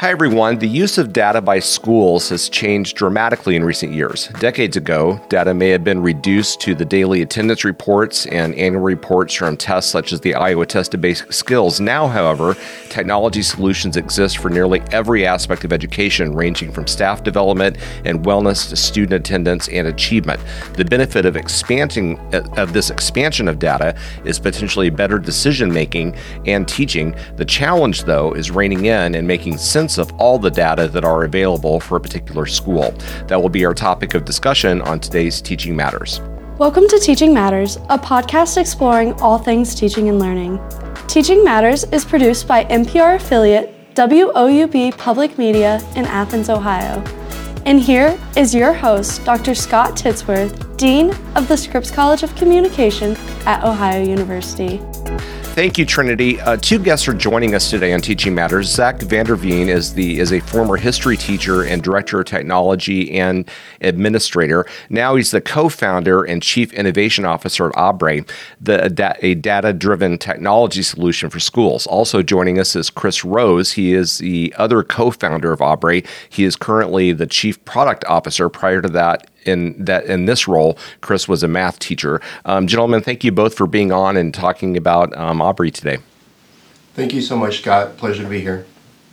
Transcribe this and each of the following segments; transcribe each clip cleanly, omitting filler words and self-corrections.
Hi, everyone. The use of data by schools has changed dramatically in recent years. Decades ago, data may have been reduced to the daily attendance reports and annual reports from tests such as the Iowa Test of Basic Skills. Now, however, technology solutions exist for nearly every aspect of education, ranging from staff development and wellness to student attendance and achievement. The benefit of this expansion of data is potentially better decision-making and teaching. The challenge, though, is reining in and making sense of all the data that are available for a particular school. That will be our topic of discussion on today's Teaching Matters. Welcome to Teaching Matters, a podcast exploring all things teaching and learning. Teaching Matters is produced by NPR affiliate WOUB Public Media in Athens, Ohio. And here is your host, Dr. Scott Titsworth, Dean of the Scripps College of Communication at Ohio University. Thank you, Trinity. Two guests are joining us today on Teaching Matters. Zach Vanderveen is a former history teacher and director of technology and administrator. Now he's the co-founder and chief innovation officer at Abri, a data-driven technology solution for schools. Also joining us is Chris Rose. He is the other co-founder of Abri. He is currently the chief product officer. Prior to that, in this role, Chris was a math teacher. Gentlemen, thank you both for being on and talking about Abri today. Thank you so much, Scott. Pleasure to be here.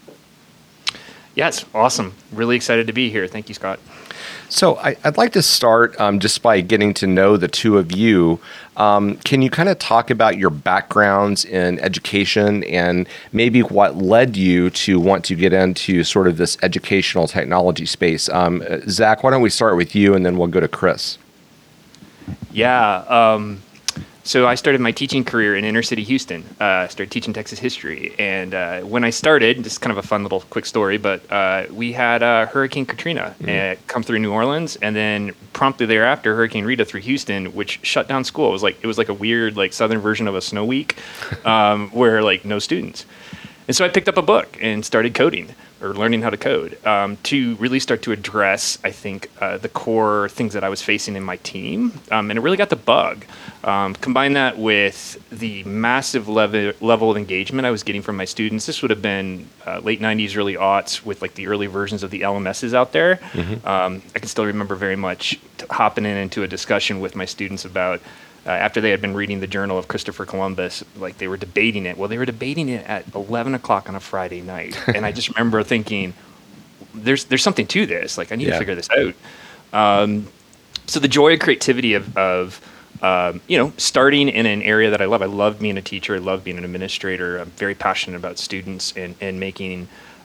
Yes, awesome. Really excited to be here. Thank you, Scott. So I'd like to start just by getting to know the two of you. Can you kind of talk about your backgrounds in education and maybe what led you to want to get into sort of this educational technology space? Zach, why don't we start with you and then we'll go to Chris? Yeah. So I started my teaching career in inner city Houston. Started teaching Texas history. And when I started, just kind of a fun little quick story, but we had Hurricane Katrina come through New Orleans, and then promptly thereafter, Hurricane Rita through Houston, which shut down school. It was like a weird southern version of a snow week where no students. And so I picked up a book and started coding or learning how to code to really start to address, I think, the core things that I was facing in my team. And it really got the bug. Combine that with the massive level of engagement I was getting from my students. This would have been late 90s, early aughts with the early versions of the LMSs out there. Mm-hmm. I can still remember very much hopping into a discussion with my students about after they had been reading the Journal of Christopher Columbus, they were debating it. Well, they were debating it at 11 o'clock on a Friday night. And I just remember thinking, there's something to this. I need to figure this out. So the joy and creativity of starting in an area that I love. I love being a teacher. I love being an administrator. I'm very passionate about students and making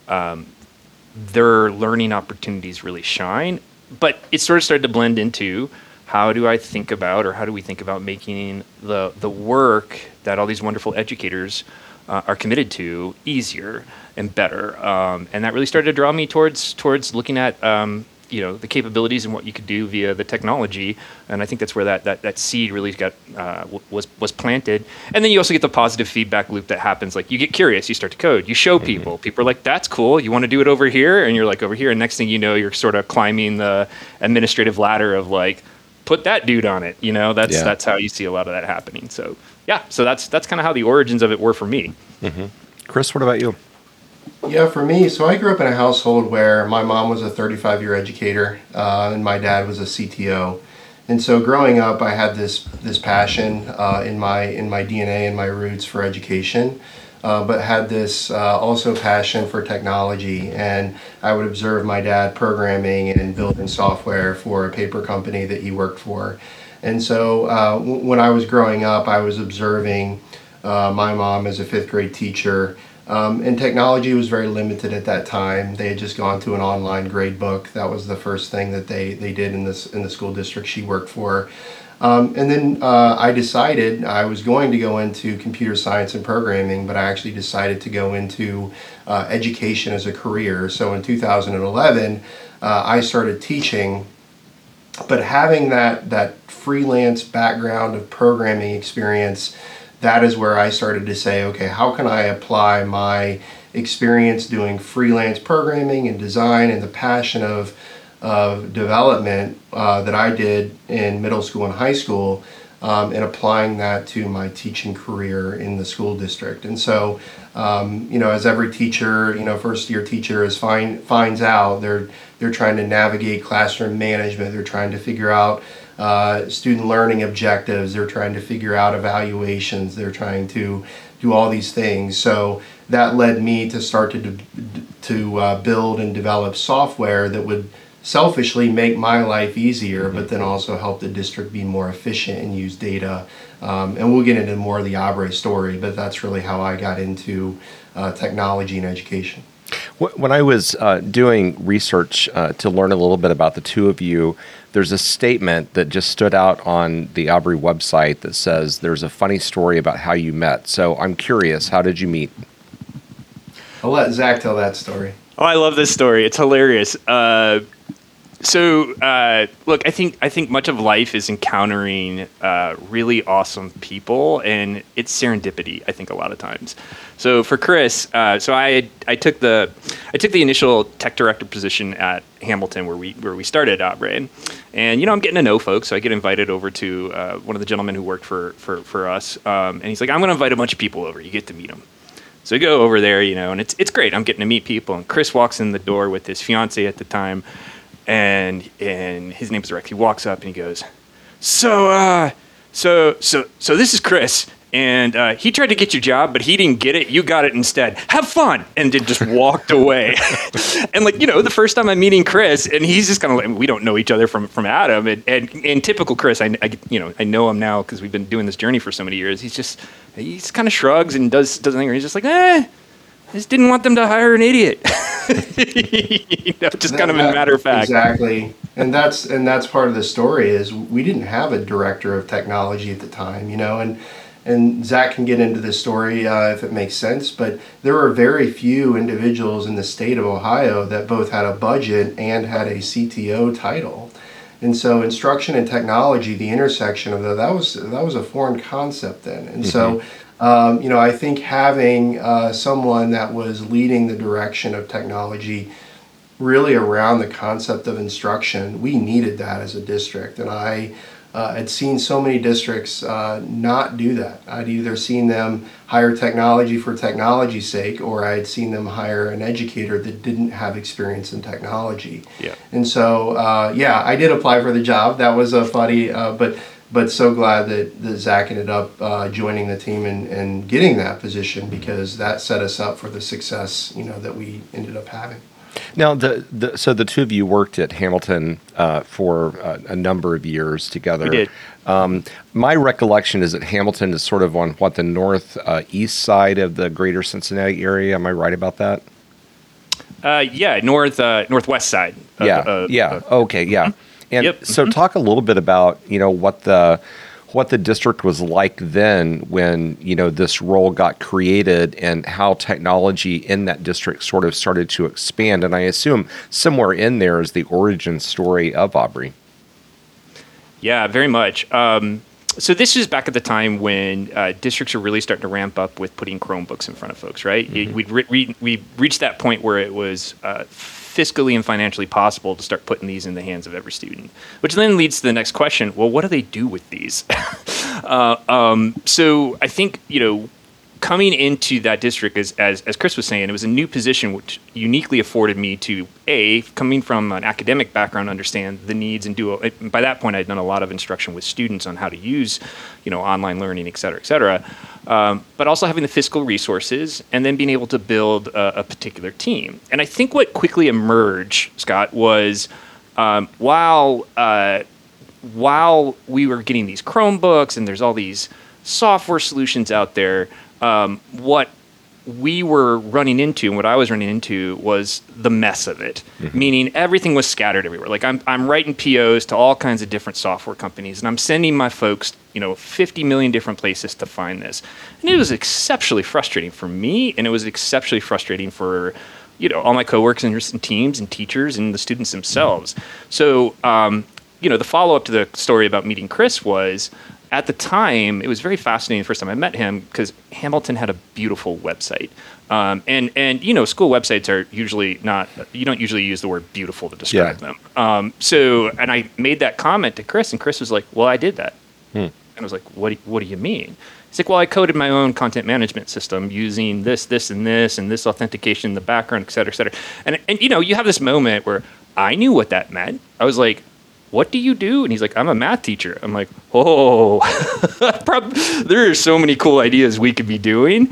their learning opportunities really shine. But it sort of started to blend into how do we think about making the work that all these wonderful educators are committed to easier and better, and that really started to draw me towards looking at the capabilities and what you could do via the technology, and I think that's where that seed really got was planted. And then you also get the positive feedback loop that happens. You get curious, you start to code, you show people. People are like, "That's cool. You want to do it over here?" And you're over here, and next thing you know, you're sort of climbing the administrative ladder of put that dude on it. That's how you see a lot of that happening. So that's kind of how the origins of it were for me. Mm-hmm. Chris, what about you? Yeah, for me, so I grew up in a household where my mom was a 35-year educator and my dad was a CTO. And so growing up, I had this passion in my DNA and my roots for education, but had this also passion for technology. And I would observe my dad programming and building software for a paper company that he worked for. And so when I was growing up, I was observing my mom as a fifth grade teacher. And technology was very limited at that time. They had just gone to an online grade book. That was the first thing that they did in the school district she worked for. And then I decided I was going to go into computer science and programming, but I actually decided to go into education as a career. So in 2011, I started teaching, but having that freelance background of programming experience, that is where I started to say, okay, how can I apply my experience doing freelance programming and design and the passion of development that I did in middle school and high school and applying that to my teaching career in the school district. And so, as every teacher, first year teacher finds out, they're trying to navigate classroom management. They're trying to figure out student learning objectives. They're trying to figure out evaluations. They're trying to do all these things. So that led me to start to build and develop software that would selfishly make my life easier, but then also help the district be more efficient and use data. And we'll get into more of the Abre story, but that's really how I got into technology and education. When I was doing research to learn a little bit about the two of you, there's a statement that just stood out on the Abre website that says there's a funny story about how you met. So I'm curious, how did you meet? I'll let Zach tell that story. Oh, I love this story. It's hilarious. Look, I think much of life is encountering really awesome people, and it's serendipity, I think, a lot of times. So for Chris, I took the initial tech director position at Hamilton where we started Abre, and I'm getting to know folks. So I get invited over to one of the gentlemen who worked for us, and he's like, "I'm going to invite a bunch of people over. You get to meet them." So I go over there, and it's great. I'm getting to meet people, and Chris walks in the door with his fiance at the time. And his name's Rex. He walks up and he goes, so this is Chris, and he tried to get your job, but he didn't get it. You got it instead. Have fun, and then just walked away. And the first time I'm meeting Chris, and he's just kind of like, we don't know each other from Adam, and typical Chris, I know him now because we've been doing this journey for so many years. He's kind of shrugs and does anything. He's just like, I just didn't want them to hire an idiot. Just kind of a matter of fact. Exactly. And that's part of the story is we didn't have a director of technology at the time, and Zach can get into this story if it makes sense, but there were very few individuals in the state of Ohio that both had a budget and had a CTO title. And so instruction and technology, the intersection of that was a foreign concept then. And so I think having someone that was leading the direction of technology really around the concept of instruction, we needed that as a district. And I had seen so many districts not do that. I'd either seen them hire technology for technology's sake, or I'd seen them hire an educator that didn't have experience in technology. Yeah. And so, I did apply for the job. That was a funny, but so glad that Zach ended up joining the team and getting that position, because that set us up for the success that we ended up having. Now, so the two of you worked at Hamilton for a number of years together. We did. My recollection is that Hamilton is sort of on the northeast side of the greater Cincinnati area. Am I right about that? Northwest side. Okay, yeah. And so talk a little bit about, what the district was like then when, this role got created, and how technology in that district sort of started to expand. And I assume somewhere in there is the origin story of Abre. Yeah, very much. So this is back at the time when districts are really starting to ramp up with putting Chromebooks in front of folks, right? Mm-hmm. We reached that point where it was fiscally and financially possible to start putting these in the hands of every student, which then leads to the next question. Well, what do they do with these? So I think, coming into that district, as Chris was saying, it was a new position which uniquely afforded me to, coming from an academic background, understand the needs and do. By that point, I'd done a lot of instruction with students on how to use, online learning, et cetera, but also having the fiscal resources and then being able to build a particular team. And I think what quickly emerged, Scott, was while we were getting these Chromebooks and there's all these software solutions out there, what we were running into and what I was running into was the mess of it, meaning everything was scattered everywhere. Like I'm writing POs to all kinds of different software companies, and I'm sending my folks, 50 million different places to find this. And it was exceptionally frustrating for me, and it was exceptionally frustrating for, all my coworkers and teams and teachers and the students themselves. So, the follow-up to the story about meeting Chris was, at the time, it was very fascinating the first time I met him, because Hamilton had a beautiful website. And school websites are usually not, you don't usually use the word beautiful to describe them. And I made that comment to Chris, and Chris was like, well, I did that. And I was like, what do you mean? He's like, well, I coded my own content management system using this, and this authentication in the background, et cetera, et cetera. And you have this moment where I knew what that meant. I was like, what do you do? And he's like, I'm a math teacher. I'm like, oh, there are so many cool ideas we could be doing.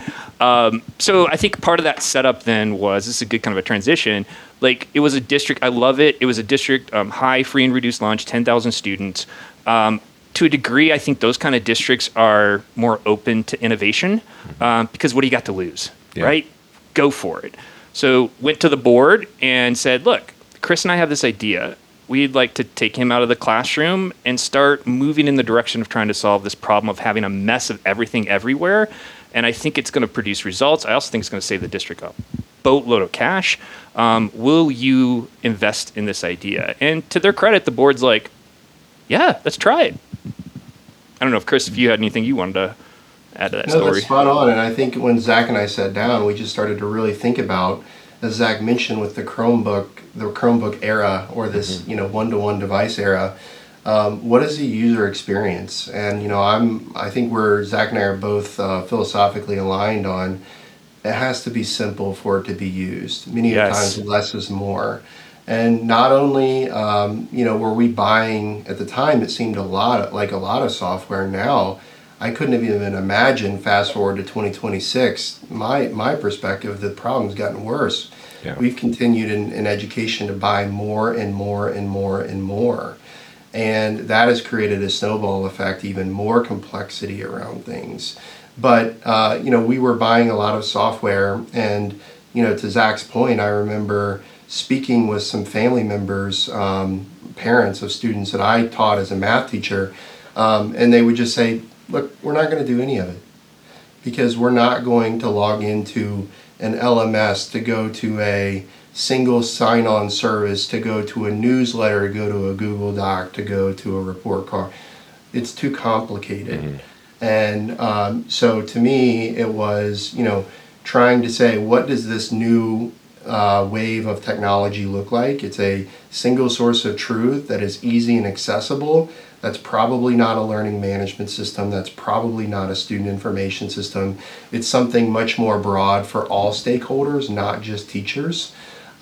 So I think part of that setup then was, this is a good kind of a transition. Like, it was a district, I love it. It was a district, high free and reduced lunch, 10,000 students. To a degree, I think those kind of districts are more open to innovation because what do you got to lose, right? Go for it. So went to the board and said, look, Chris and I have this idea. We'd like to take him out of the classroom and start moving in the direction of trying to solve this problem of having a mess of everything everywhere. And I think it's going to produce results. I also think it's going to save the district a boatload of cash. Will you invest in this idea? And to their credit, the board's like, yeah, let's try it. I don't know if Chris, if you had anything you wanted to add to that story. That's spot on. And I think when Zach and I sat down, we just started to really think about, as Zach mentioned, with the Chromebook era, or this one-to-one device era, what is the user experience? And I think where Zach and I are both philosophically aligned on, it has to be simple for it to be used. Many times less is more. And not only were we buying at the time, it seemed a lot of software. Now I couldn't have even imagined, fast forward to 2026, my perspective, the problem's gotten worse. Yeah. We've continued in education to buy more and more and more and more. And that has created a snowball effect, even more complexity around things. But, we were buying a lot of software. And, to Zach's point, I remember speaking with some family members, parents of students that I taught as a math teacher, and they would just say, look, we're not going to do any of it because we're not going to log into an LMS, to go to a single sign-on service, to go to a newsletter, to go to a Google Doc, to go to a report card. It's too complicated. Mm-hmm. And so to me, it was, trying to say, what does this new wave of technology look like? It's a single source of truth that is easy and accessible. That's probably not a learning management system. That's probably not a student information system. It's something much more broad for all stakeholders, not just teachers.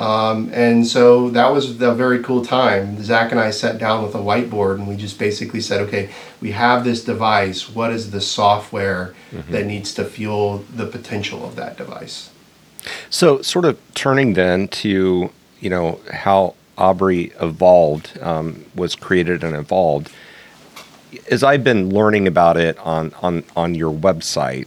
And so that was a very cool time. Zach and I sat down with a whiteboard and we just basically said, okay, we have this device. What is the software that needs to fuel the potential of that device? So sort of turning then to, how Aubrey evolved, was created and evolved. As I've been learning about it on your website,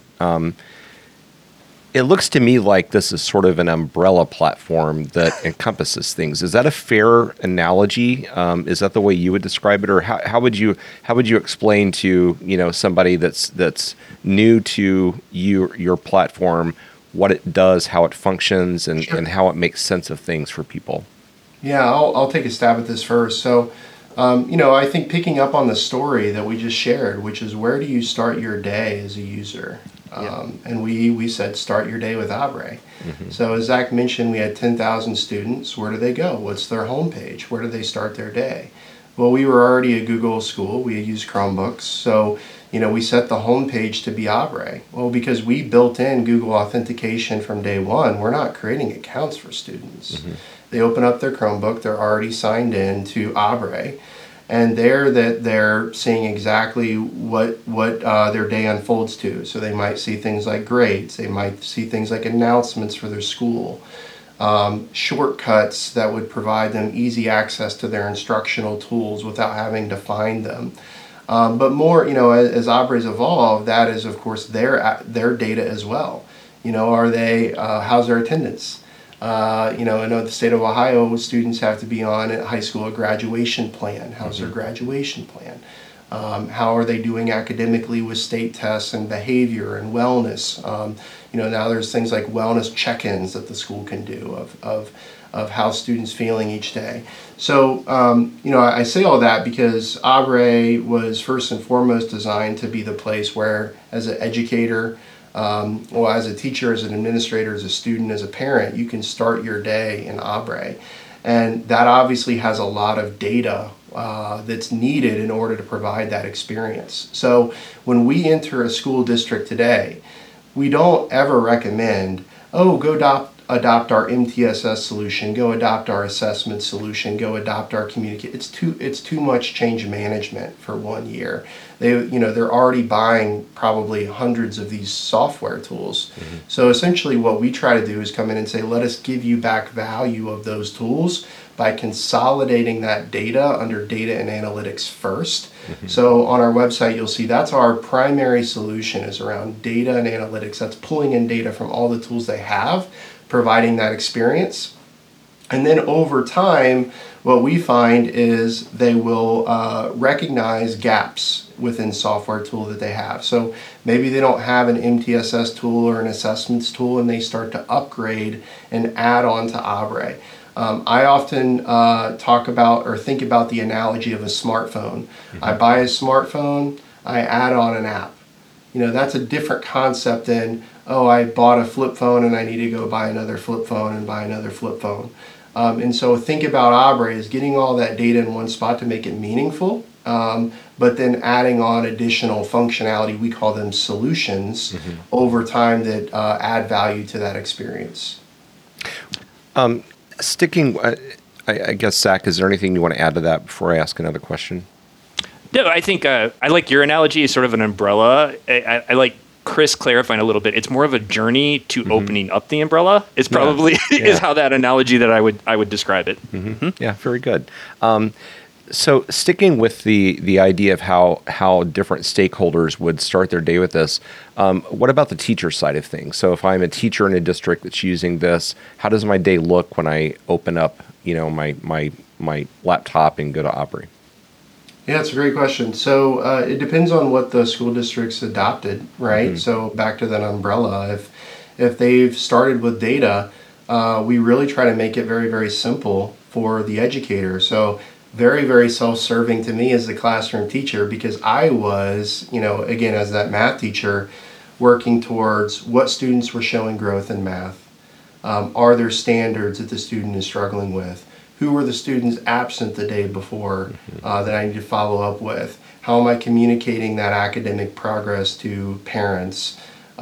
it looks to me like this is sort of an umbrella platform that encompasses things. Is that a fair analogy? Is that the way you would describe it, or how would you explain to somebody that's new to your platform what it does, how it functions, and, Sure. and how it makes sense of things for people? Yeah, I'll take a stab at this first. So, I think picking up on the story that we just shared, which is, where do you start your day as a user? And we said, start your day with Aubrey. Mm-hmm. So as Zach mentioned, we had 10,000 students. Where do they go? What's their homepage? Where do they start their day? Well, we were already a Google school. We used Chromebooks. So, we set the homepage to be Aubrey. Well, because we built in Google authentication from day one, we're not creating accounts for students. Mm-hmm. They open up their Chromebook, they're already signed in to Aubrey, and they're seeing exactly what their day unfolds to. So they might see things like grades, they might see things like announcements for their school, shortcuts that would provide them easy access to their instructional tools without having to find them. But more, as Aubrey's evolved, that is, of course, their data as well. Are they, how's their attendance? I know the state of Ohio, students have to be on at high school a graduation plan. How's their graduation plan? How are they doing academically with state tests and behavior and wellness? Now there's things like wellness check-ins that the school can do of how students feeling each day. So, I say all that because Aubrey was first and foremost designed to be the place where, as an educator, as a teacher, as an administrator, as a student, as a parent, you can start your day in Aubrey. And that obviously has a lot of data that's needed in order to provide that experience. So when we enter a school district today, we don't ever recommend, oh, go adopt our MTSS solution, go adopt our assessment solution, go adopt our communicate. It's too much change management for 1 year. They're already buying probably hundreds of these software tools. Mm-hmm. So essentially what we try to do is come in and say, let us give you back value of those tools by consolidating that data under data and analytics first. Mm-hmm. So on our website, you'll see that's our primary solution is around data and analytics. That's pulling in data from all the tools they have, providing that experience. And then over time, what we find is they will recognize gaps within software tool that they have. So maybe they don't have an MTSS tool or an assessments tool, and they start to upgrade and add on to Abre. I often talk about or think about the analogy of a smartphone. Mm-hmm. I buy a smartphone, I add on an app. That's a different concept than, oh, I bought a flip phone and I need to go buy another flip phone and buy another flip phone. And so think about Abre as getting all that data in one spot to make it meaningful, but then adding on additional functionality, we call them solutions, mm-hmm. over time that add value to that experience. I guess, Zach, is there anything you want to add to that before I ask another question? No, I think I like your analogy as sort of an umbrella. I like Chris clarifying a little bit. It's more of a journey to mm-hmm. opening up the umbrella. It's probably is how that analogy that I would describe it. Mm-hmm. Mm-hmm. Yeah, very good. So sticking with the idea of how different stakeholders would start their day with this, what about the teacher side of things? So if I'm a teacher in a district that's using this, how does my day look when I open up, my laptop and go to Abre? Yeah, it's a great question. So it depends on what the school district's adopted, right? Mm-hmm. So back to that umbrella, if they've started with data, we really try to make it very, very simple for the educator. So very, very self-serving to me as the classroom teacher, because I was, again, as that math teacher, working towards what students were showing growth in math. Are there standards that the student is struggling with? Who were the students absent the day before that I need to follow up with? How am I communicating that academic progress to parents?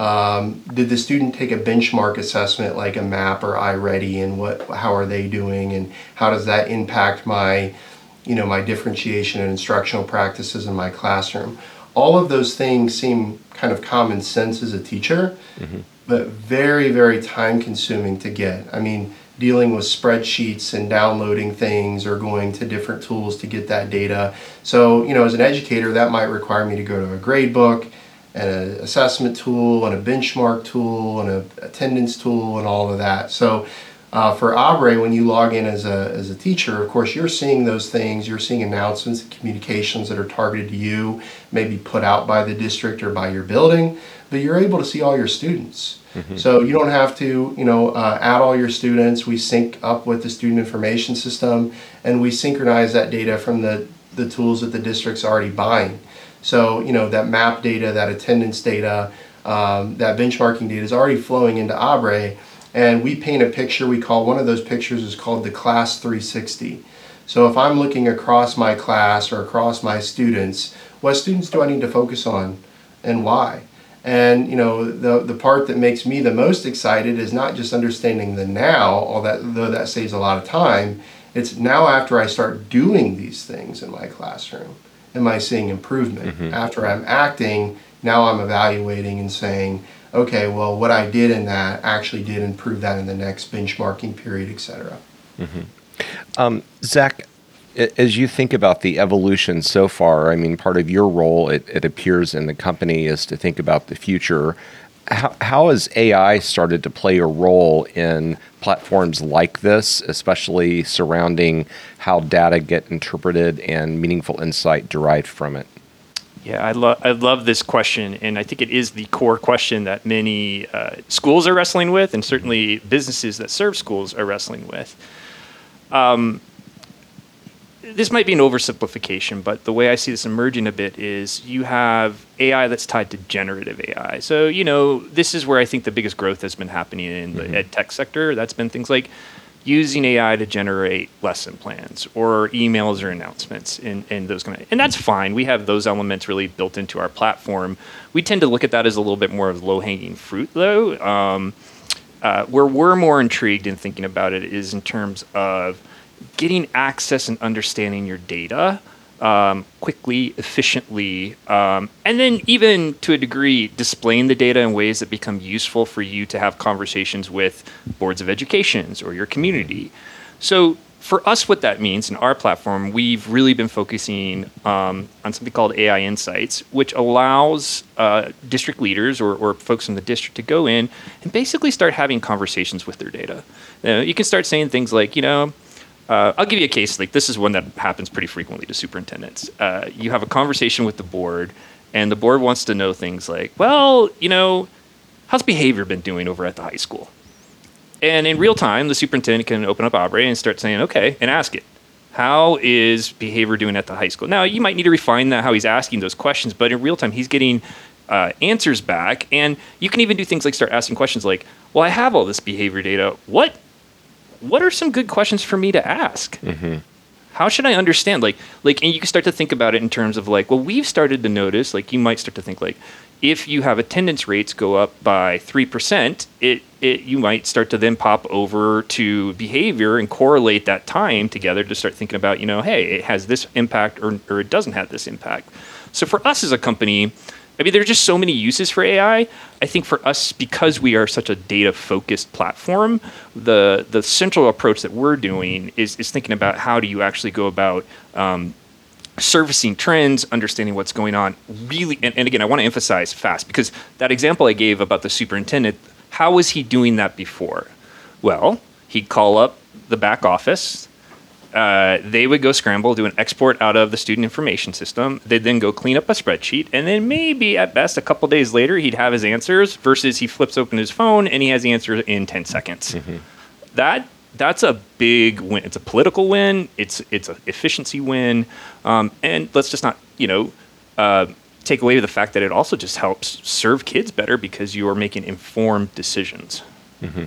Did the student take a benchmark assessment like a MAP or iReady, and how are they doing, and how does that impact my differentiation and instructional practices in my classroom? All of those things seem kind of common sense as a teacher, mm-hmm. but very, very time consuming to get. I mean, dealing with spreadsheets and downloading things or going to different tools to get that data. So, as an educator, that might require me to go to a grade book and an assessment tool and a benchmark tool and an attendance tool and all of that. So for Abre, when you log in as a teacher, of course, you're seeing those things. You're seeing announcements and communications that are targeted to you, maybe put out by the district or by your building, but you're able to see all your students. Mm-hmm. So you don't have to, add all your students. We sync up with the student information system, and we synchronize that data from the tools that the district's already buying. So, that map data, that attendance data, that benchmarking data is already flowing into Abre, and we paint a picture. One of those pictures is called the Class 360. So if I'm looking across my class or across my students, what students do I need to focus on and why? And the part that makes me the most excited is not just understanding the now, though that saves a lot of time. It's now after I start doing these things in my classroom, am I seeing improvement? Mm-hmm. After I'm acting, now I'm evaluating and saying, okay, well, what I did in that actually did improve that in the next benchmarking period, et cetera. Mm-hmm. Zach, as you think about the evolution so far, I mean, part of your role, it appears in the company, is to think about the future. How has AI started to play a role in platforms like this, especially surrounding how data get interpreted and meaningful insight derived from it? Yeah, I love this question, and I think it is the core question that many schools are wrestling with, and certainly businesses that serve schools are wrestling with. This might be an oversimplification, but the way I see this emerging a bit is you have AI that's tied to generative AI. So, this is where I think the biggest growth has been happening in the ed tech sector. That's been things like using AI to generate lesson plans or emails or announcements and those kind of, and that's fine. We have those elements really built into our platform. We tend to look at that as a little bit more of low-hanging fruit, though. Where we're more intrigued in thinking about it is in terms of getting access and understanding your data quickly, efficiently, and then even to a degree displaying the data in ways that become useful for you to have conversations with boards of education or your community. So for us, what that means in our platform, we've really been focusing on something called AI Insights, which allows district leaders or folks in the district to go in and basically start having conversations with their data. You can start saying things like, I'll give you a case. Like, this is one that happens pretty frequently to superintendents. You have a conversation with the board, and the board wants to know things like, well, how's behavior been doing over at the high school? And in real time, the superintendent can open up Aubrey and start saying, okay, and ask it. How is behavior doing at the high school? Now, you might need to refine that, how he's asking those questions, but in real time, he's getting answers back. And you can even do things like start asking questions like, well, I have all this behavior data. What are some good questions for me to ask? Mm-hmm. How should I understand? Like, and you can start to think about it in terms of like, well, we've started to notice, like, you might start to think like, if you have attendance rates go up by 3%, you might start to then pop over to behavior and correlate that time together to start thinking about, hey, it has this impact or it doesn't have this impact. So for us as a company, I mean, there are just so many uses for AI. I think for us, because we are such a data-focused platform, the central approach that we're doing is thinking about how do you actually go about servicing trends, understanding what's going on, really. And again, I want to emphasize fast, because that example I gave about the superintendent, how was he doing that before? Well, he'd call up the back office. They would go scramble, do an export out of the student information system. They'd then go clean up a spreadsheet. And then maybe at best a couple days later, he'd have his answers versus he flips open his phone and he has the answer in 10 seconds. Mm-hmm. That's a big win. It's a political win. It's an efficiency win. And let's just not, take away the fact that it also just helps serve kids better because you are making informed decisions. Mm-hmm.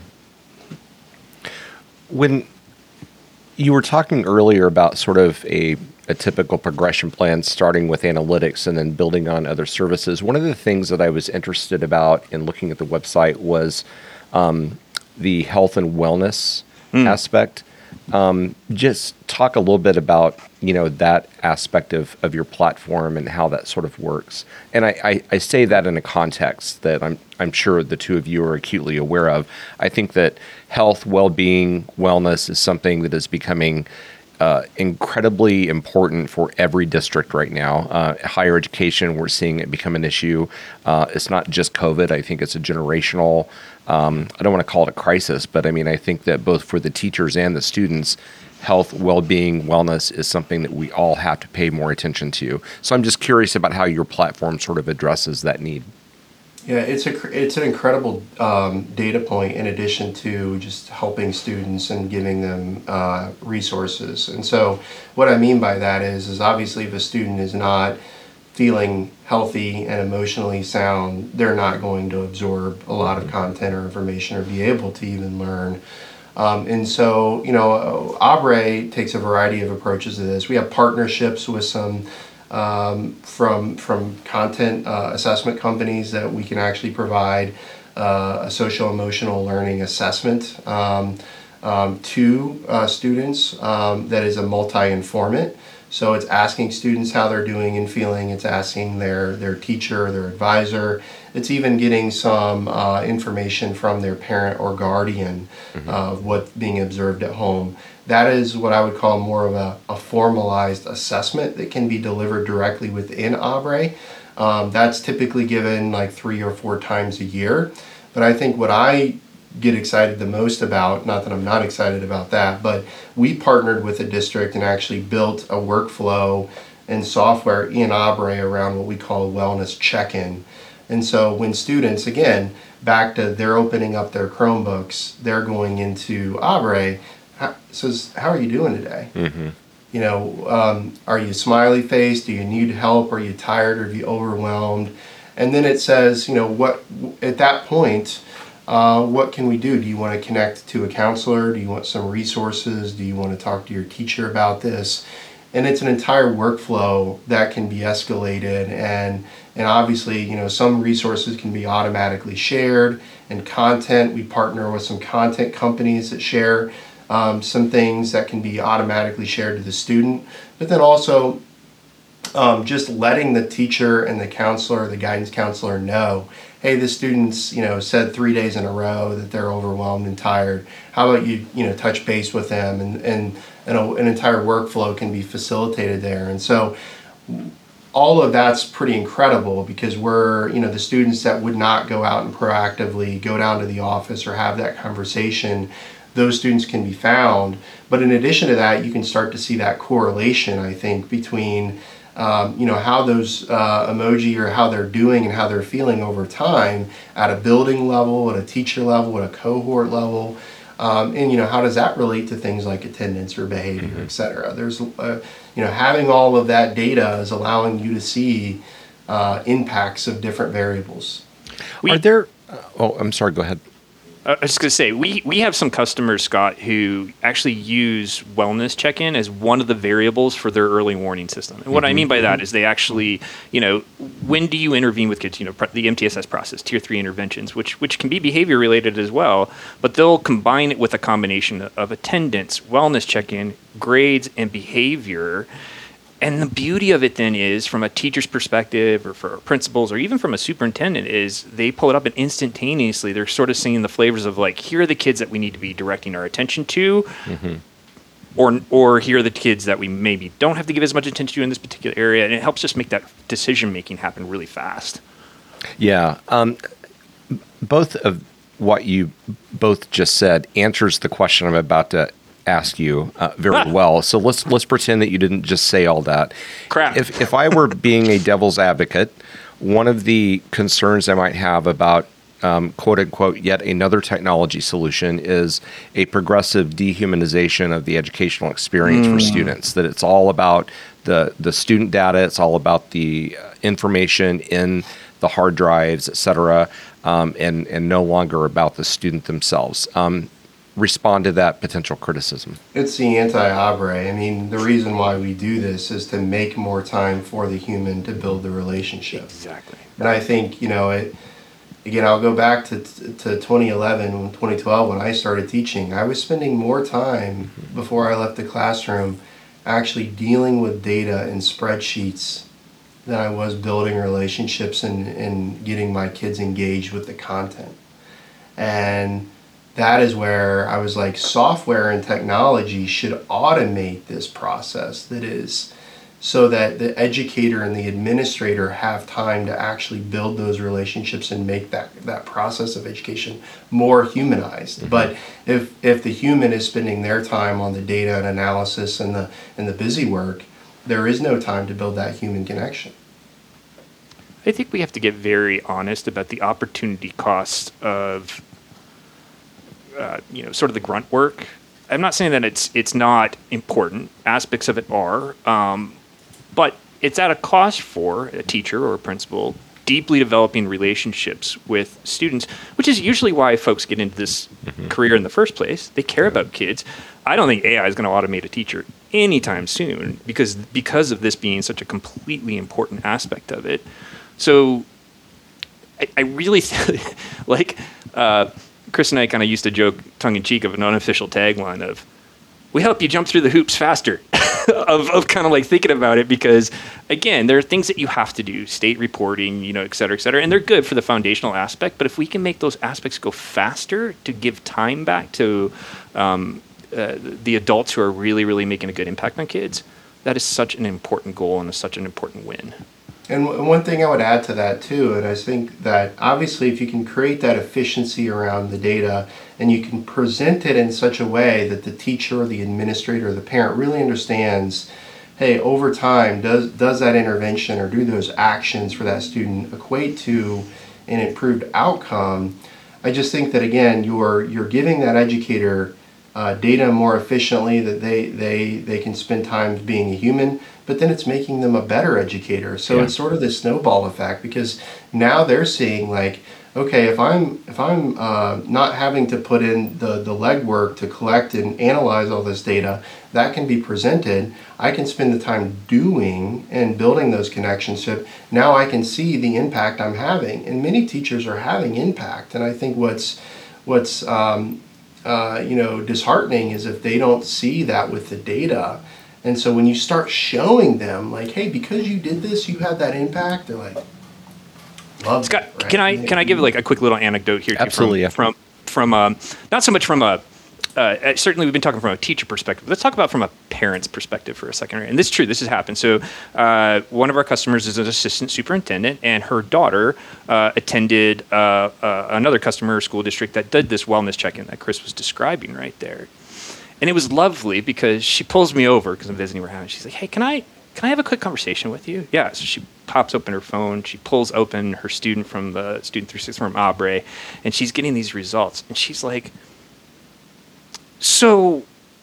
When you were talking earlier about sort of a typical progression plan, starting with analytics and then building on other services, one of the things that I was interested about in looking at the website was the health and wellness aspect. Just talk a little bit about, that aspect of your platform and how that sort of works. And I say that in a context that I'm sure the two of you are acutely aware of. I think that health, well-being, wellness is something that is becoming incredibly important for every district right now. Higher education, we're seeing it become an issue. It's not just COVID. I think it's a generational, I don't want to call it a crisis, but I think that both for the teachers and the students, health, well-being, wellness is something that we all have to pay more attention to. So I'm just curious about how your platform sort of addresses that need. Yeah, it's an incredible data point in addition to just helping students and giving them resources. And so what I mean by that is obviously if a student is not feeling healthy and emotionally sound, they're not going to absorb a lot of content or information or be able to even learn. And so, Aubrey takes a variety of approaches to this. We have partnerships with some from content assessment companies that we can actually provide a social emotional learning assessment to students that is a multi-informant. So it's asking students how they're doing and feeling. It's asking their teacher, their advisor. It's even getting some information from their parent or guardian of what's being observed at home. That is what I would call more of a formalized assessment that can be delivered directly within Aubrey. That's typically given like 3 or 4 times a year. But I think what I get excited the most about, not that I'm not excited about that, but we partnered with a district and actually built a workflow and software in Aubrey around what we call wellness check-in. And so when students, again, back to they're opening up their Chromebooks, they're going into Aubrey, says, how are you doing today? Mm-hmm. Are you smiley faced? Do you need help? Are you tired? Are you overwhelmed? And then it says, what at that point, what can we do? Do you want to connect to a counselor? Do you want some resources? Do you want to talk to your teacher about this? And it's an entire workflow that can be escalated, and obviously, you know, some resources can be automatically shared, and content, we partner with some content companies that share some things that can be automatically shared to the student. But then also just letting the teacher and the counselor, the guidance counselor know, hey, the student's, you know, said 3 days in a row that they're overwhelmed and tired. How about you know, touch base with them, and an entire workflow can be facilitated there. And so all of that's pretty incredible, because we're, you know, the students that would not go out and proactively go down to the office or have that conversation, those students can be found. But in addition to that, you can start to see that correlation, I think, between you know, how those emoji, or how they're doing and how they're feeling over time at a building level, at a teacher level, at a cohort level. And, you know, how does that relate to things like attendance or behavior, et cetera? There's, you know, having all of that data is allowing you to see impacts of different variables. Are there, I'm sorry, go ahead. I was just going to say, we have some customers, Scott, who actually use wellness check-in as one of the variables for their early warning system. And what I mean by that is they actually, you know, when do you intervene with kids? You know, the MTSS process, tier 3 interventions, which can be behavior related as well, but they'll combine it with a combination of attendance, wellness check-in, grades, and behavior. And the beauty of it then is, from a teacher's perspective, or for principals, or even from a superintendent, is they pull it up and instantaneously they're sort of seeing the flavors of, like, here are the kids that we need to be directing our attention to, or here are the kids that we maybe don't have to give as much attention to in this particular area. And it helps just make that decision making happen really fast. Yeah. Both of what you both just said answers the question I'm about to ask you very well. So let's pretend that you didn't just say all that. Crap. If I were being a devil's advocate, one of the concerns I might have about quote unquote yet another technology solution is a progressive dehumanization of the educational experience for students. That it's all about the student data, it's all about the information in the hard drives, et cetera, and no longer about the student themselves. Respond to that potential criticism. It's the anti-abre. I mean, the reason why we do this is to make more time for the human to build the relationship. Exactly. And I think, you know, again, I'll go back to 2011, 2012, when I started teaching. I was spending more time before I left the classroom actually dealing with data and spreadsheets than I was building relationships and getting my kids engaged with the content. And that is where I was like, software and technology should automate this process, that is, so that the educator and the administrator have time to actually build those relationships and make that process of education more humanized. But if the human is spending their time on the data and analysis and the busy work, there is no time to build that human connection. I think we have to get very honest about the opportunity cost of sort of the grunt work. I'm not saying that it's not important. Aspects of it are, but it's at a cost for a teacher or a principal deeply developing relationships with students, which is usually why folks get into this career in the first place. They care about kids. I don't think AI is going to automate a teacher anytime soon because of this being such a completely important aspect of it. So I really like. Chris and I kind of used to joke tongue-in-cheek of an unofficial tagline of, we help you jump through the hoops faster, of kind of like thinking about it, because, again, there are things that you have to do, state reporting, et cetera, and they're good for the foundational aspect, but if we can make those aspects go faster to give time back to the adults who are really, really making a good impact on kids, that is such an important goal and such an important win. And one thing I would add to that too, and I think that obviously if you can create that efficiency around the data and you can present it in such a way that the teacher or the administrator or the parent really understands, hey, over time, does that intervention or do those actions for that student equate to an improved outcome? I just think that, again, you're giving that educator data more efficiently, that they can spend time being a human, but then it's making them a better educator. So It's sort of this snowball effect, because now they're seeing like, okay, if I'm not having to put in the legwork to collect and analyze all this data, that can be presented. I can spend the time doing and building those connections. So now I can see the impact I'm having, and many teachers are having impact. And I think what's disheartening is if they don't see that with the data. And so when you start showing them, like, hey, because you did this, you had that impact, they're like, love Scott, it, right? can I give like a quick little anecdote here? Absolutely. From not so much from a certainly we've been talking from a teacher perspective. Let's talk about from a parent's perspective for a second. And this is true. This has happened. So one of our customers is an assistant superintendent, and her daughter attended another customer school district that did this wellness check-in that Chris was describing right there. And it was lovely because she pulls me over because I'm visiting her house. She's like, hey, can I have a quick conversation with you? Yeah. So she pops open her phone. She pulls open her student from the Student 360 from Aubrey, and she's getting these results. And she's like, so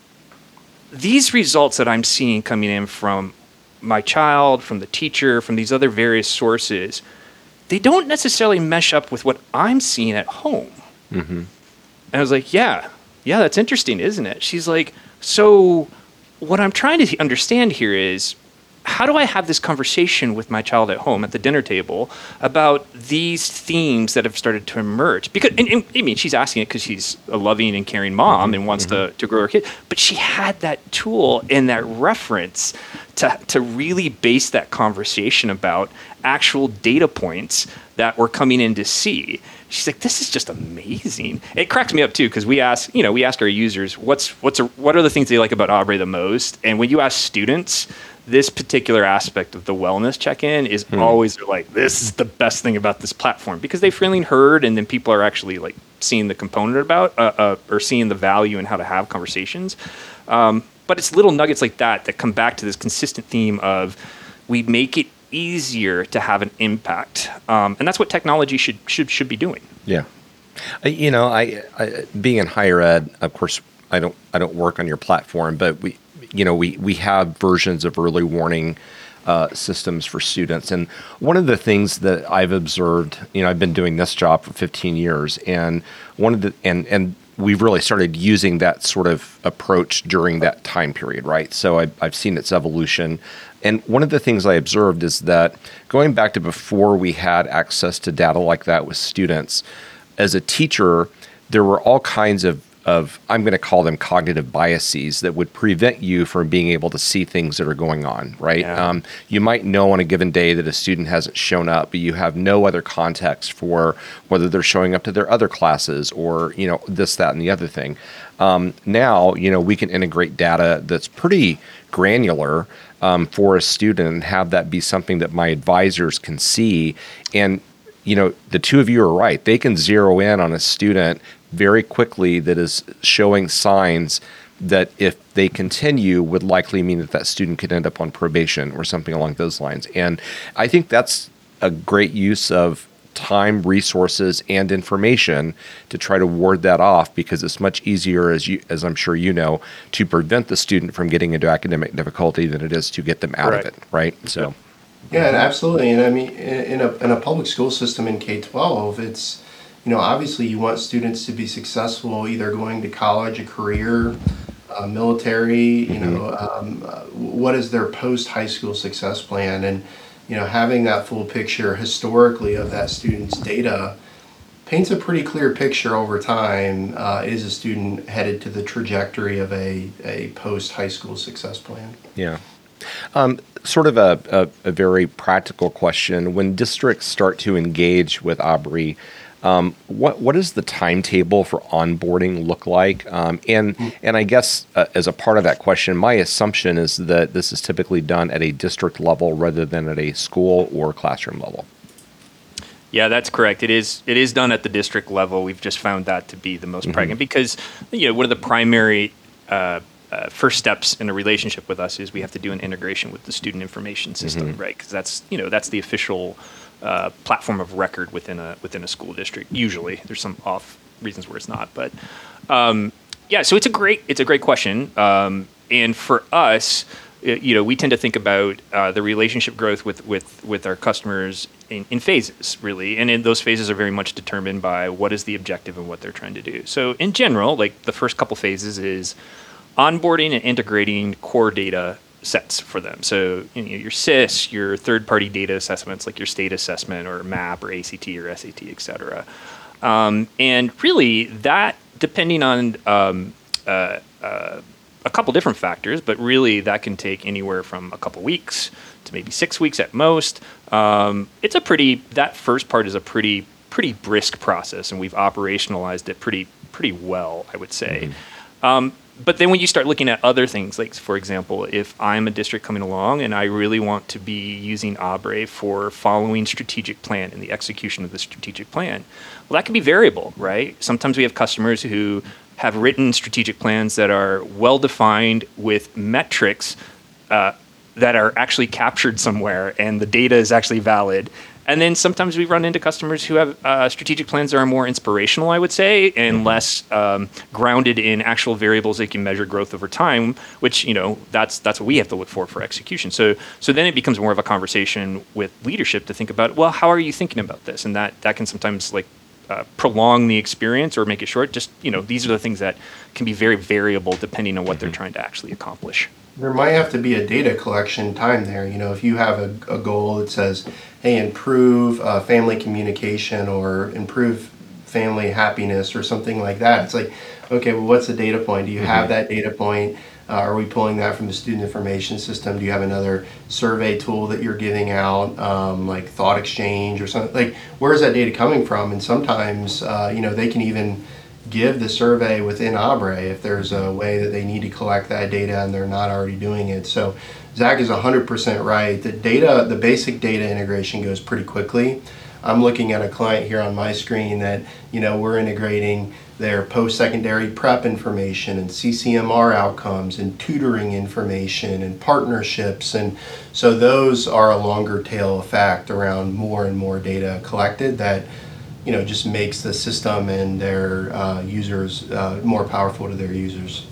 these results that I'm seeing coming in from my child, from the teacher, from these other various sources, they don't necessarily mesh up with what I'm seeing at home. Mm-hmm. And I was like, yeah, that's interesting, isn't it? She's like, so what I'm trying to understand here is, how do I have this conversation with my child at home at the dinner table about these themes that have started to emerge? Because, and I mean, she's asking it because she's a loving and caring mom and wants to grow her kid, but she had that tool and that reference to really base that conversation about actual data points that we're coming in to see. She's like, this is just amazing. It cracked me up too, because we ask our users, what are the things they like about Aubrey the most? And when you ask students, this particular aspect of the wellness check-in is always like, this is the best thing about this platform, because they've really heard, and then people are actually like seeing the component about or seeing the value in how to have conversations. But it's little nuggets like that come back to this consistent theme of we make it easier to have an impact, and that's what technology should be doing. Yeah, I being in higher ed, of course, I don't work on your platform, but we have versions of early warning systems for students. And one of the things that I've observed, I've been doing this job for 15 years, and and we've really started using that sort of approach during that time period, right? So I've seen its evolution. And one of the things I observed is that going back to before we had access to data like that with students, as a teacher, there were all kinds of I'm going to call them cognitive biases that would prevent you from being able to see things that are going on, right? Yeah. You might know on a given day that a student hasn't shown up, but you have no other context for whether they're showing up to their other classes or, this, that, and the other thing. Now, we can integrate data that's pretty granular for a student and have that be something that my advisors can see. And, the two of you are right. They can zero in on a student very quickly that is showing signs that if they continue would likely mean that student could end up on probation or something along those lines. And I think that's a great use of time, resources, and information to try to ward that off, because it's much easier, as I'm sure you know, to prevent the student from getting into academic difficulty than it is to get them out of it, right? So, yeah, absolutely. And I mean, in a public school system in K-12, it's obviously you want students to be successful, either going to college, a career, military, what is their post-high school success plan? And, having that full picture historically of that student's data paints a pretty clear picture over time. Is a student headed to the trajectory of a post-high school success plan? Yeah. Sort of a very practical question. When districts start to engage with Aubrey, what does the timetable for onboarding look like? And I guess as a part of that question, my assumption is that this is typically done at a district level rather than at a school or classroom level. Yeah, that's correct. It is done at the district level. We've just found that to be the most pregnant, because one of the primary first steps in a relationship with us is we have to do an integration with the student information system, right? Because that's the official platform of record within a school district. Usually, there's some off reasons where it's not, but so it's a great question. And for us, we tend to think about the relationship growth with our customers in phases, really. And in those phases are very much determined by what is the objective and what they're trying to do. So in general, like the first couple phases is onboarding and integrating core data sets for them. So your SIS, your third-party data assessments like your state assessment or MAP or ACT or SAT, et cetera. And really that, depending on a couple different factors, but really that can take anywhere from a couple weeks to maybe 6 weeks at most. That first part is a pretty brisk process, and we've operationalized it pretty well, I would say. But then when you start looking at other things, like for example, if I'm a district coming along and I really want to be using Abre for following strategic plan and the execution of the strategic plan, well, that can be variable, right? Sometimes we have customers who have written strategic plans that are well-defined with metrics that are actually captured somewhere and the data is actually valid. And then sometimes we run into customers who have strategic plans that are more inspirational, I would say, and less grounded in actual variables that can measure growth over time, which, that's what we have to look for execution. So then it becomes more of a conversation with leadership to think about, well, how are you thinking about this? And that can sometimes prolong the experience or make it short. Just, these are the things that can be very variable depending on what they're trying to actually accomplish. There might have to be a data collection time there. If you have a goal that says, hey, improve family communication or improve family happiness or something like that. It's like, okay, well, what's the data point? Do you have that data point? Are we pulling that from the student information system? Do you have another survey tool that you're giving out, like Thought Exchange or something? Like, where is that data coming from? And sometimes, they can even give the survey within Abre if there's a way that they need to collect that data and they're not already doing it. So Zach is 100% right. The basic data integration goes pretty quickly. I'm looking at a client here on my screen that, we're integrating their post-secondary prep information and CCMR outcomes and tutoring information and partnerships. And so those are a longer tail effect around more and more data collected that just makes the system and their users more powerful to their users.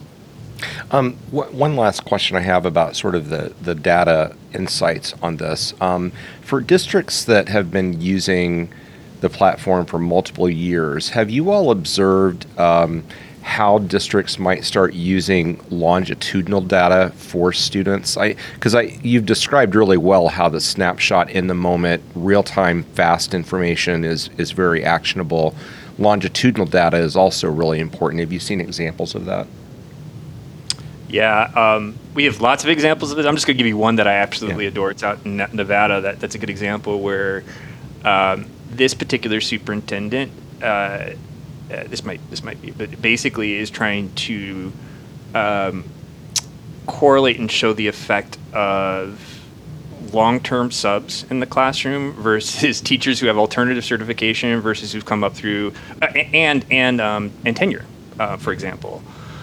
One last question I have about sort of the data insights on this. For districts that have been using the platform for multiple years, have you all observed how districts might start using longitudinal data for students? Because you've described really well how the snapshot in the moment, real-time, fast information is very actionable. Longitudinal data is also really important. Have you seen examples of that? Yeah, we have lots of examples of this. I'm just going to give you one that I absolutely adore. It's out in Nevada. That's a good example where this particular superintendent, this might be, but basically is trying to correlate and show the effect of long-term subs in the classroom versus teachers who have alternative certification versus who've come up through and tenure, for example.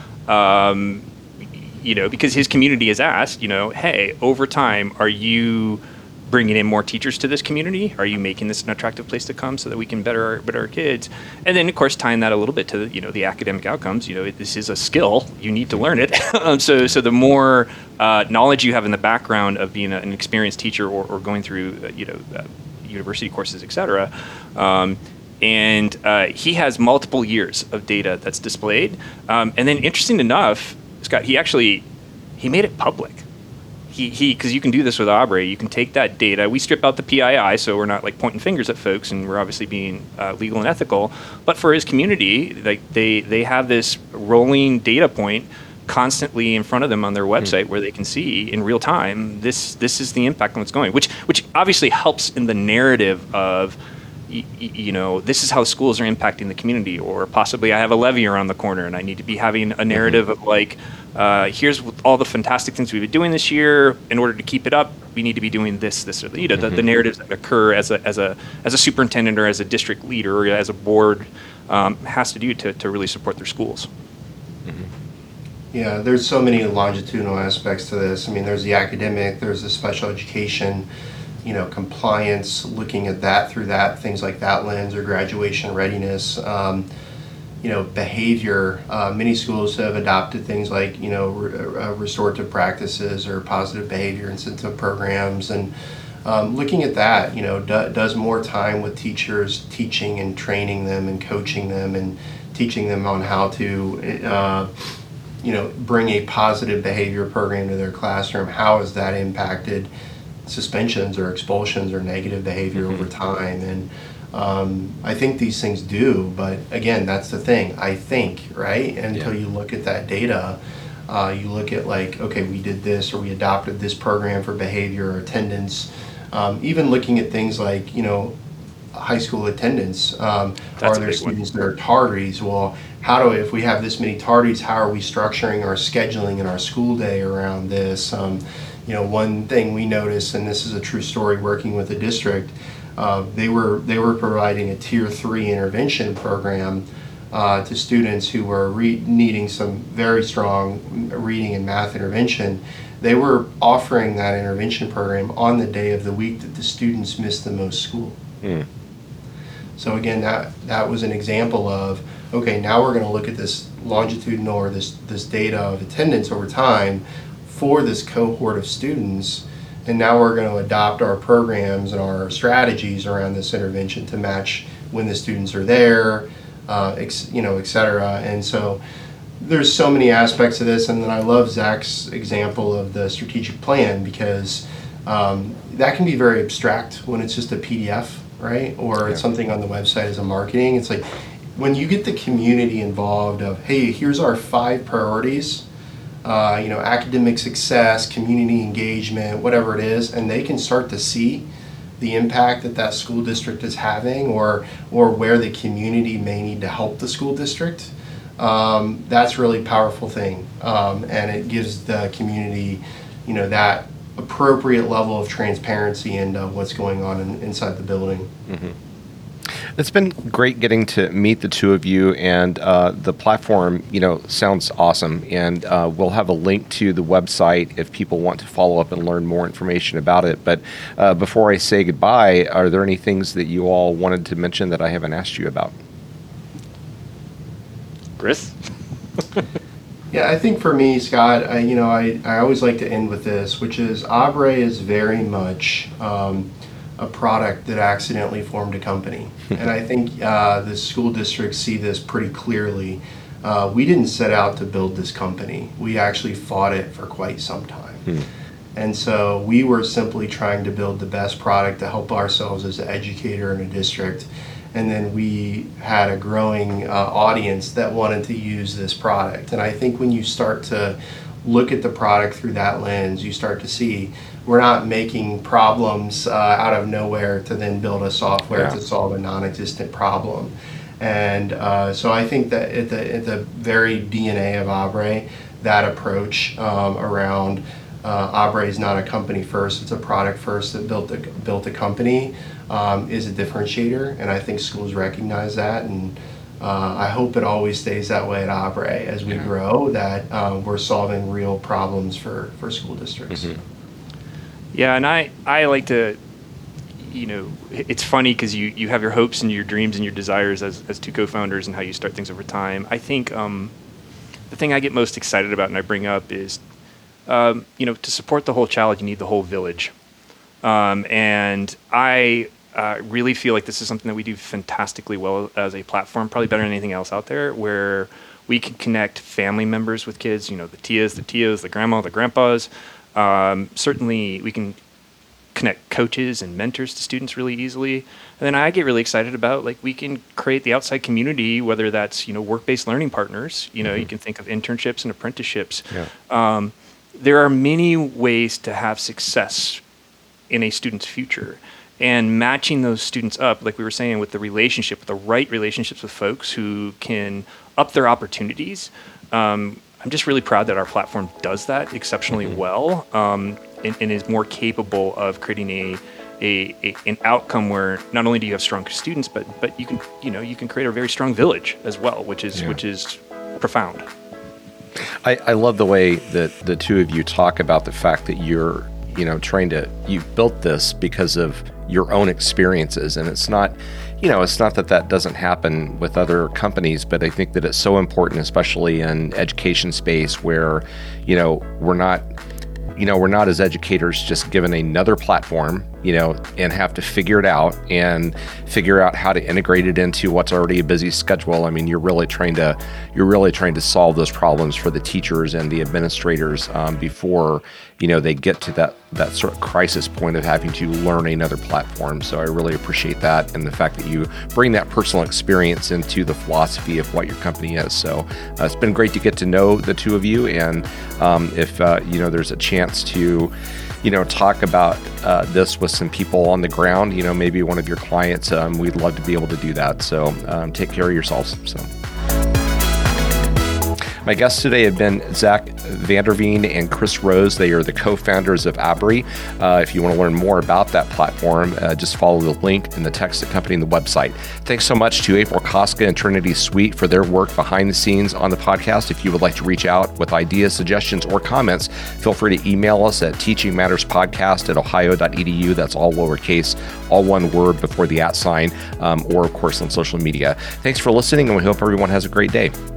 Because his community has asked, hey, over time, are you bringing in more teachers to this community? Are you making this an attractive place to come so that we can better our kids? And then, of course, tying that a little bit to the academic outcomes. This is a skill; you need to learn it. So the more knowledge you have in the background of being an experienced teacher or going through university courses, et cetera. And he has multiple years of data that's displayed. And then, interesting enough, Scott, he made it public. Because you can do this with Abre, you can take that data. We strip out the PII, so we're not pointing fingers at folks, and we're obviously being legal and ethical. But for his community, they have this rolling data point constantly in front of them on their website where they can see in real time this is the impact on what's going, which obviously helps in the narrative of this is how schools are impacting the community, or possibly I have a levy around the corner and I need to be having a narrative of here's all the fantastic things we've been doing this year. In order to keep it up, we need to be doing this, or the narratives that occur as a superintendent or as a district leader or as a board has to do to really support their schools. Yeah, there's so many longitudinal aspects to this. I mean, there's the academic, there's the special education, compliance, looking at that through things like that lens, or graduation readiness. behavior. Many schools have adopted things like, restorative practices or positive behavior incentive programs. And looking at that, does more time with teachers, teaching and training them and coaching them and teaching them on how to, bring a positive behavior program to their classroom. How has that impacted suspensions or expulsions or negative behavior over time? And I think these things do, but again, that's the thing. I think, right? Until you look at that data, you look at like, okay, we did this or we adopted this program for behavior or attendance. Even looking at things like, high school attendance. Are there students that are tardies? Well, if we have this many tardies, how are we structuring our scheduling and our school day around this? One thing we noticed, and this is a true story working with the district, they were providing a Tier 3 intervention program to students who were needing some very strong reading and math intervention. They were offering that intervention program on the day of the week that the students missed the most school. So again, that was an example of, okay, now we're going to look at this longitudinal or this data of attendance over time for this cohort of students, and now we're going to adopt our programs and our strategies around this intervention to match when the students are there, et cetera. And so there's so many aspects of this, and then I love Zach's example of the strategic plan, because that can be very abstract when it's just a PDF, right? Or it's something on the website as a marketing. It's like when you get the community involved of, hey, here's our 5 priorities, academic success, community engagement, whatever it is, and they can start to see the impact that school district is having, or where the community may need to help the school district. That's a really powerful thing, and it gives the community, that appropriate level of transparency into what's going on inside the building. It's been great getting to meet the two of you, and the platform, sounds awesome. And we'll have a link to the website if people want to follow up and learn more information about it. But before I say goodbye, are there any things that you all wanted to mention that I haven't asked you about? Chris? Yeah, I think for me, Scott, I always like to end with this, which is Abre is very much a product that accidentally formed a company. And I think the school districts see this pretty clearly. We didn't set out to build this company. We actually fought it for quite some time. And so we were simply trying to build the best product to help ourselves as an educator in a district. And then we had a growing audience that wanted to use this product. And I think when you start to look at the product through that lens, you start to see we're not making problems out of nowhere to then build a software to solve a non-existent problem. And so I think that at the very DNA of Abre, that approach around Abre is not a company first, it's a product first that built a company, is a differentiator, and I think schools recognize that, and I hope it always stays that way at Abre as we grow, that we're solving real problems for school districts. Yeah, and I like to, it's funny because you have your hopes and your dreams and your desires as two co-founders and how you start things over time. I think the thing I get most excited about and I bring up is, to support the whole child, you need the whole village. And I really feel like this is something that we do fantastically well as a platform, probably better than anything else out there, where we can connect family members with kids, the tias, the grandma, the grandpas. Certainly we can connect coaches and mentors to students really easily. And then I get really excited about, we can create the outside community, whether that's, work-based learning partners, you can think of internships and apprenticeships. There are many ways to have success in a student's future, and matching those students up, like we were saying, with the right relationships with folks who can up their opportunities. I'm just really proud that our platform does that exceptionally well, and is more capable of creating an outcome where not only do you have strong students, but you can create a very strong village as well, which is profound. I love the way that the two of you talk about the fact that you're you've built this because of your own experiences, and it's not it's not that doesn't happen with other companies, but I think that it's so important, especially in education space where, we're not as educators just given another platform, and have to figure it out and figure out how to integrate it into what's already a busy schedule. I mean, you're really trying to solve those problems for the teachers and the administrators before, they get to that sort of crisis point of having to learn another platform. So I really appreciate that, and the fact that you bring that personal experience into the philosophy of what your company is. So it's been great to get to know the two of you, and if there's a chance to talk about this with some people on the ground, maybe one of your clients, we'd love to be able to do that. So take care of yourselves. So. My guests today have been Zach Vanderveen and Chris Rose. They are the co-founders of Abry. If you want to learn more about that platform, just follow the link in the text accompanying the website. Thanks so much to April Koska and Trinity Sweet for their work behind the scenes on the podcast. If you would like to reach out with ideas, suggestions, or comments, feel free to email us at teachingmatterspodcast@ohio.edu. That's all lowercase, all one word before the @ sign, or of course on social media. Thanks for listening, and we hope everyone has a great day.